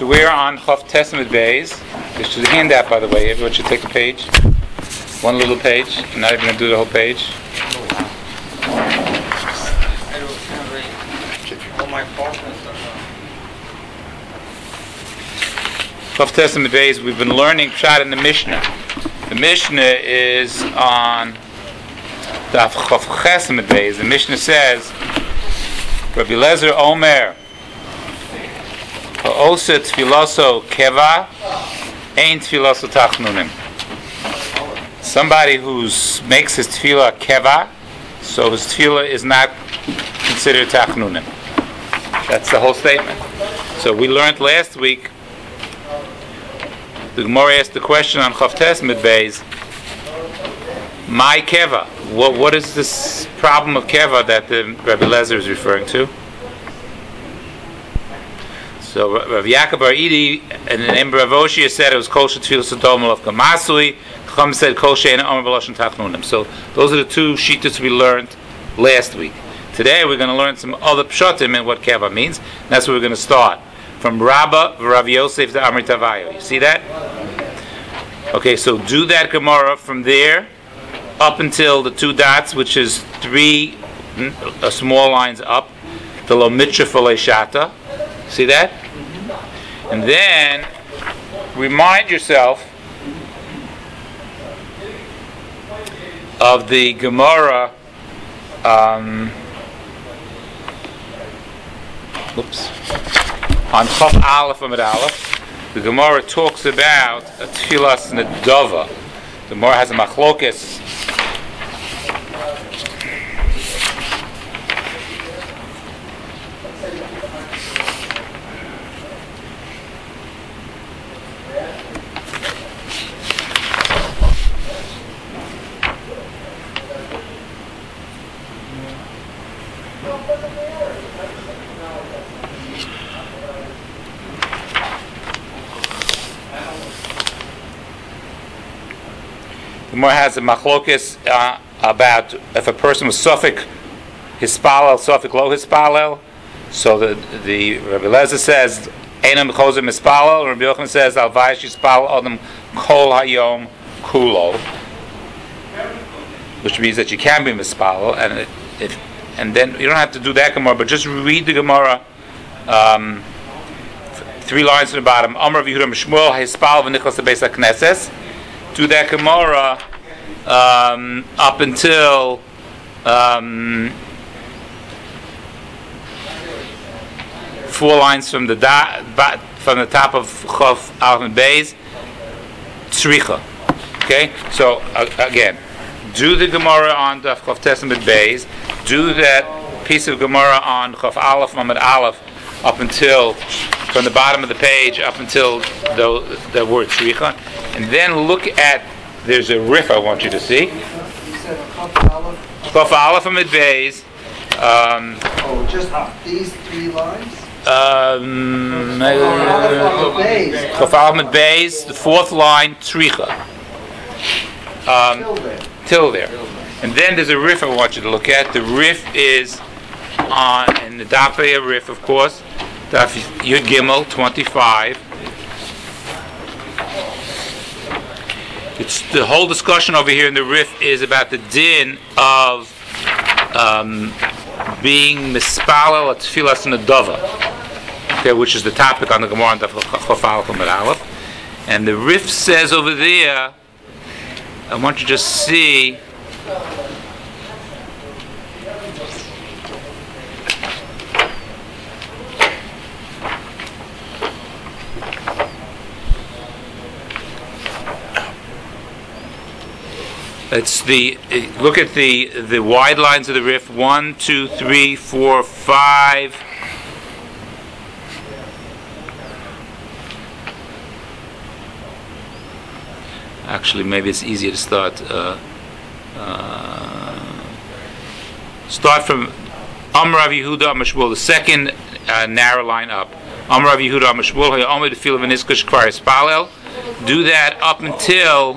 So we're on Chof Testament Beis. This is a handout, by the way. Everyone should take a page. One little page. I'm not even going to do the whole page. Chof Testament Beis, we've been learning Pshat in the Mishnah. The Mishnah is on Daf Chof Testament Beis. The Mishnah says, Rabbi Lezer Omer, Ha'osa tfiloso keva, ein tfiloso tachnunim. Somebody who makes his tefillah keva, so his tefillah is not considered tachnunim. That's the whole statement. So we learned last week, the Gemara asked the question on Chof Testament Beis, my keva. What is this problem of keva that the Rabbi Lezer is referring to? So Rav Yaakov Bar Idi and the name of Rav Oshia said it was Kol Shetfilas Sodom of Kamasui. Chum said Kol She'ena Omer B'Lashon Tachnunim. So those are the two shittas we learned last week. Today we're going to learn some other pshatim and what keva means. And that's where we're going to start from Rabba Rav Yosef to Amrit Avayo. You see that? Okay, so do that Gemara from there up until the two dots, which is three small lines up. The Lo Mitra Folei Shata. See that? And then remind yourself of the Gemara on Chof Aleph Amud Aleph. The Gemara talks about a Tfilas Nedava. The Gemara has a machlokes. The Gemara has a machlokes about if a person was Suffolk Hispalel, Suffolk Lo Hispalel. So the Rabbi Lezer says Einam Chozim Hispalel. Rabbi Yochanan says Al Vayish Hispalel Adam Kol Hayom Kulo, which means that you can be Hispalel, and then you don't have to do that Gemara, but just read the Gemara. 3 lines from the bottom. Amar Rav Yehuda Mishmuel Hispalel v'Nichlas Beis HaKnesses. Do that Gemara up until four lines from the top of Chof Aleph Beis Tzricha. Okay, so again, do the Gemara on the Chof Testament Beis. Do that piece of Gemara on Chof Aleph Amud Aleph up until from the bottom of the page up until the word Tzricha. And then look at, there's a riff I want you to see. You said Chof Aleph? Chof Aleph Amud Beis. Just these 3 lines? Chof Aleph Amud Beis, the 4th line, Tzricha. Till there. And then there's a riff I want you to look at. The riff is in the Dafei riff, of course. Daf Yud Gimel 25. It's the whole discussion over here in the Rif is about the din of being mispalel at tfilas nedava, okay, which is the topic on the Gemara on Chof Aleph Amud Aleph. And the Rif says over there, I want you to just see. Look at the wide lines of the riff. 1, 2, 3, 4, 5. Actually, maybe it's easier to start. Start from Amar Rav Yehuda Amar Shmuel, the second narrow line up. Amar Rav Yehuda Amar Shmuel, Ha'yomer Tefillah v'Nizkush Kvar Hispalel. Do that up until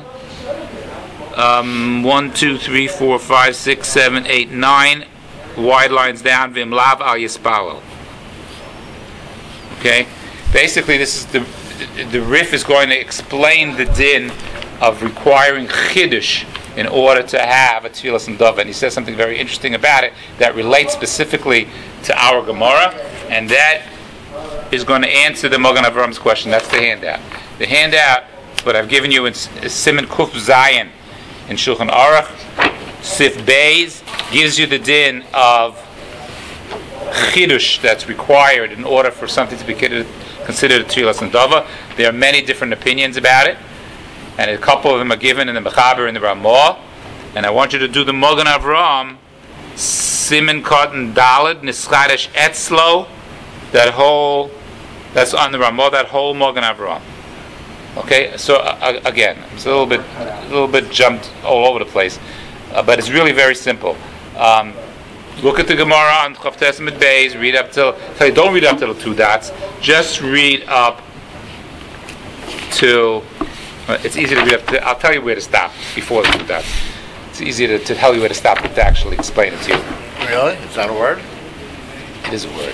1, 2, 3, 4, 5, 6, 7, 8, 9 wide lines down. V'imlav al Yispalel. Okay, Basically, this is the Rif is going to explain the din of requiring Chiddush in order to have a Tfilas and Dova. And he says something very interesting about it that relates specifically to our Gemara, and that is going to answer the Magen Avram's question. That's the handout. The handout, what I've given you, is Siman Kuf Zayin in Shulchan Aruch, Sif Beis, gives you the din of Chidush that's required in order for something to be considered a Tfilas and Dova. There are many different opinions about it, and a couple of them are given in the Mechaber and the Ramah. And I want you to do the Magen Avram, Siman Cotton Daled, Nischadesh Etzlo, that's on the Ramah, that whole Magen Avram. Okay, so again, it's a little bit jumped all over the place, but it's really very simple. Look at the Gemara on Chav Tesmet Beis. Read up till. Don't read up till the 2 dots. Just read up to. It's easy to read up. I'll tell you where to stop before the 2 dots. It's easy to tell you where to stop than to actually explain it to you. Really? It's not a word? It is a word.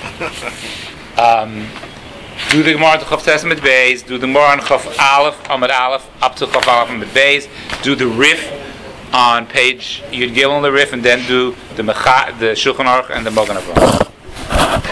Do the Gemara on Chav Tesmet Beis. Do the Gemara on Chav Aleph, Amud Aleph, up to Chav Aleph Amud Beis. Do the Rif on page Yud Gimel on the Rif, and then do the Shulchan Aruch and the Magen Avram.